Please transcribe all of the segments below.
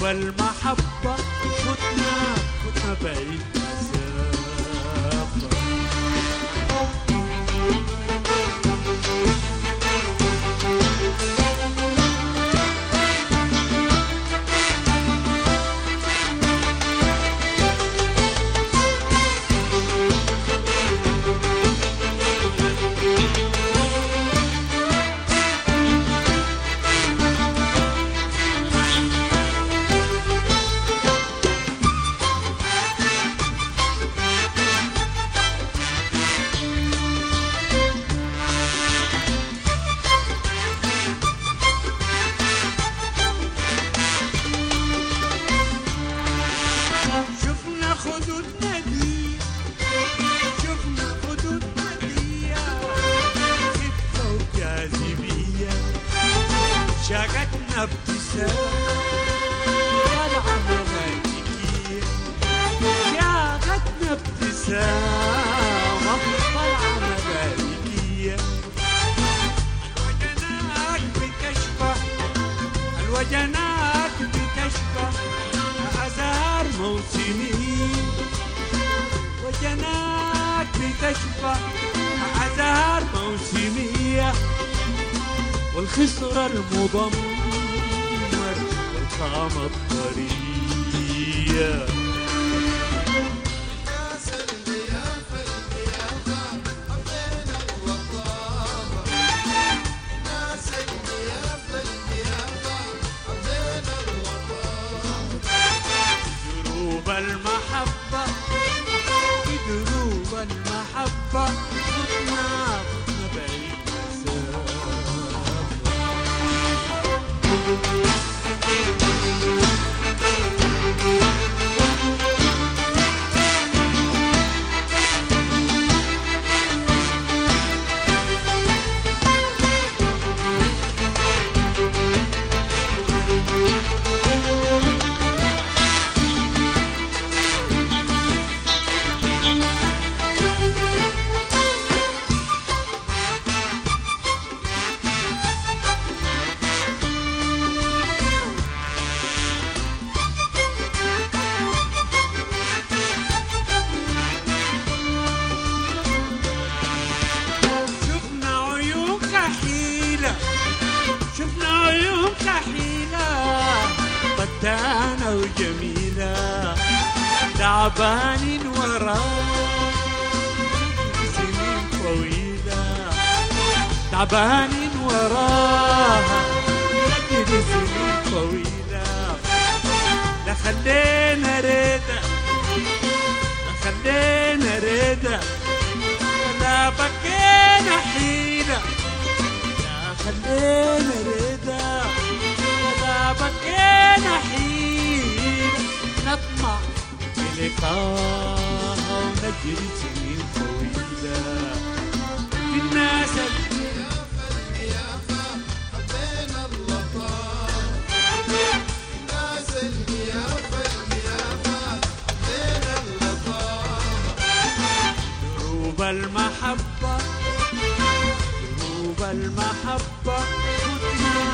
دروب المحبة فتنا بعيد مسافة. شاقتنا ابتسامة طلعة ملائكية، شاقتنا ابتسامة طلعة ملائكية. الوجناك بتشبه الوجناك بتشبه أزهار موسمية، وجناك بتشبه أزهار موسمية. والخصر المضمر والخامة الطرية. الناس الضيافة حبينا اللطافة، الناس الضيافة حبينا اللطافة. دروب المحبة دروب المحبة فتنا بعيد مسافة. شفنا عيون كحيلة فتانة وجميلة تعبانين وراك سنين طويلة، تعبانين وراها سنين طويلة. لا خلينا رضا لا خلينا رضا لا بكينا حيلة، خلينا رضا ولا بكينا حين نطمع بلقاها ونجري سنين طويلة. في الناس الضيافة حبينا اللطافة، الناس الضيافة حبينا اللطافة. دروب المحبة دروب المحبة فتنا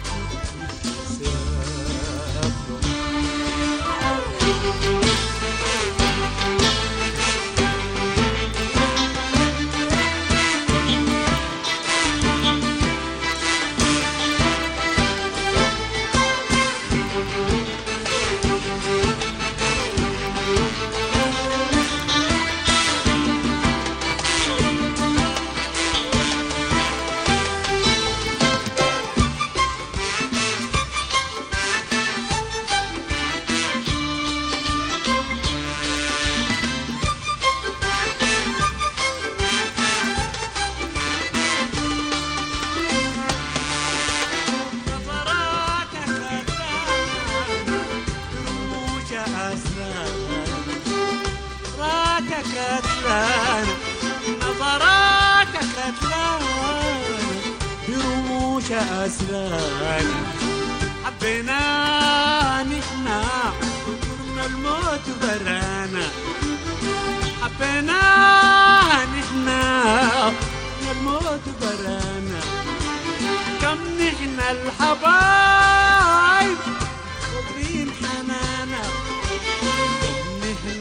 كتلانة نظراتك كتلانة برموش أسلانة. حبينا نحنا كنا الموت برانا، حبينا نحنا كنا الموت برانا. كم نحنا الحبايب صابرين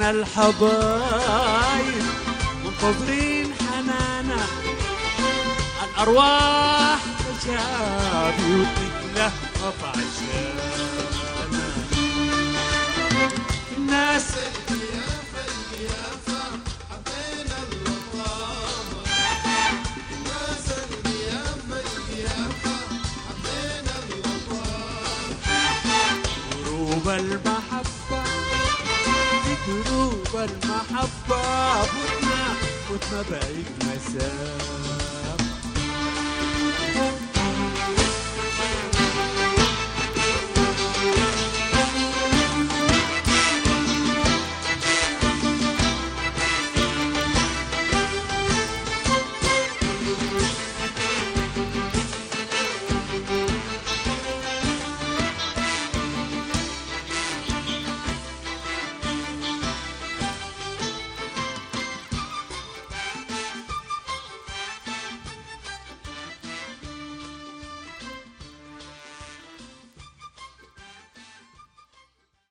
احنا الحبايب منتظرين حنانا، الارواح تشابي وتتلهف عشانا. الناس اليافا اليافا حبينا اللطافة، الناس اليافا اليافا حبينا اللطافة. دروب المحبة في دروب المحبة فتنا بعيد مسافة.